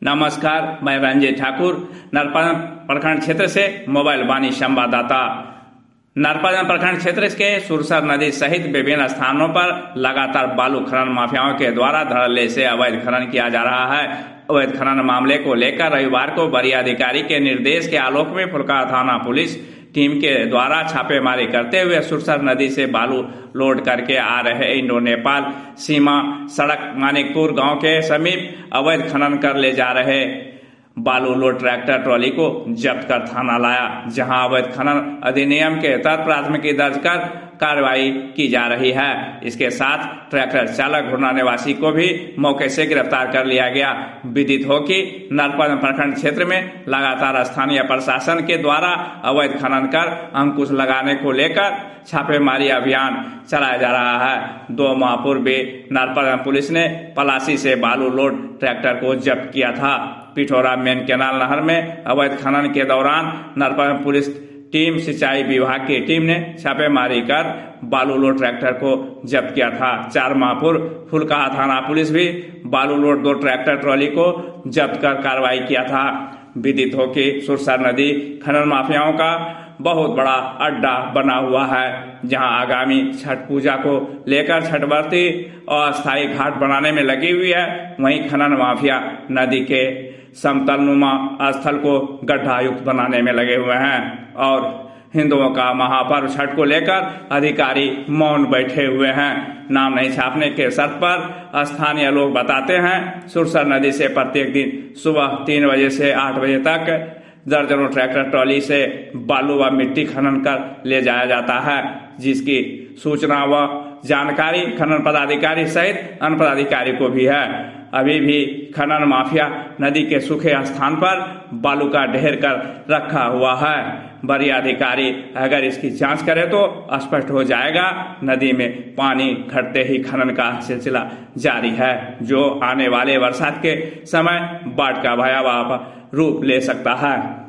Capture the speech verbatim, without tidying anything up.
नमस्कार, मैं रंजीत ठाकुर, नरपतगंज प्रखंड क्षेत्र से मोबाइल वाणी संवाददाता। नरपतगंज प्रखंड क्षेत्र के सुरसर नदी सहित विभिन्न स्थानों पर लगातार बालू खनन माफियाओं के द्वारा धड़ल्ले से अवैध खनन किया जा रहा है। अवैध खनन मामले को लेकर रविवार को वरीय अधिकारी के निर्देश के आलोक में फुलका थाना पुलिस टीम के द्वारा छापेमारी करते हुए सुरसर नदी से बालू लोड करके आ रहे इंडो नेपाल सीमा सड़क मानिकपुर गांव के समीप अवैध खनन कर ले जा रहे बालू लोड ट्रैक्टर ट्रॉली को जब्त कर थाना लाया, जहां अवैध खनन अधिनियम के तहत प्राथमिकी दर्ज कर कार्रवाई की जा रही है। इसके साथ ट्रैक्टर चालक घुरना निवासी को भी मौके से गिरफ्तार कर लिया गया। विदित हो कि नरपतगंज प्रखंड क्षेत्र में लगातार स्थानीय प्रशासन के द्वारा अवैध खनन कर अंकुश लगाने को लेकर छापेमारी अभियान चलाया जा रहा है। दो माह पूर्व भी नरपतगंज पुलिस ने पलासी से बालू लोड ट्रैक्टर को जब्त किया था। पिठोरा मेन कैनाल नहर में अवैध खनन के दौरान नरपतगंज पुलिस टीम सिंचाई विभाग की टीम ने छापेमारी कर बालू लोड ट्रैक्टर को जब्त किया था। चार माह पूर्व फुलका थाना पुलिस भी बालू लोड दो ट्रैक्टर ट्रॉली को जब्त कर कार्रवाई किया था। विदित हो कि सुरसर नदी खनन माफियाओं का बहुत बड़ा अड्डा बना हुआ है, जहां आगामी छठ पूजा को लेकर छठवर्ती अस्थायी घाट बनाने में लगी हुई है। वहीं खनन माफिया नदी के समतलनुमा स्थल को गड्ढा युक्त बनाने में लगे हुए हैं और हिंदुओं का महापर्व छठ को लेकर अधिकारी मौन बैठे हुए हैं। नाम नहीं छापने के शर्त पर स्थानीय लोग बताते हैं, सुरसर नदी से प्रत्येक दिन सुबह तीन बजे से आठ बजे तक दर्जनों ट्रैक्टर ट्रॉली से बालू व मिट्टी खनन कर ले जाया जाता है, जिसकी सूचना व जानकारी खनन पदाधिकारी सहित अन्य पदाधिकारी को भी है। अभी भी खनन माफिया नदी के सूखे स्थान पर बालू का ढेर कर रखा हुआ है। वरीय अधिकारी अगर इसकी जांच करे तो स्पष्ट हो जाएगा। नदी में पानी घटते ही खनन का सिलसिला जारी है, जो आने वाले बरसात के समय बाढ़ का भयावह रूप ले सकता है।